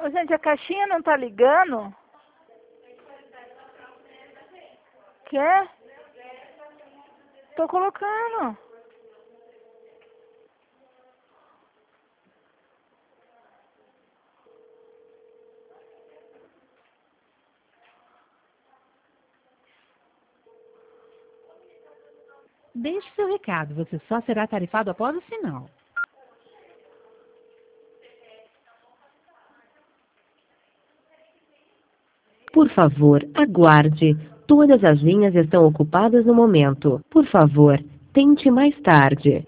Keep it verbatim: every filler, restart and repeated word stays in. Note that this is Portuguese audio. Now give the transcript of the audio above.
Ô, gente, a caixinha não tá ligando? Quer? Tô colocando. Deixe seu recado, você só será tarifado após o sinal. Por favor, aguarde. Todas as linhas estão ocupadas no momento. Por favor, tente mais tarde.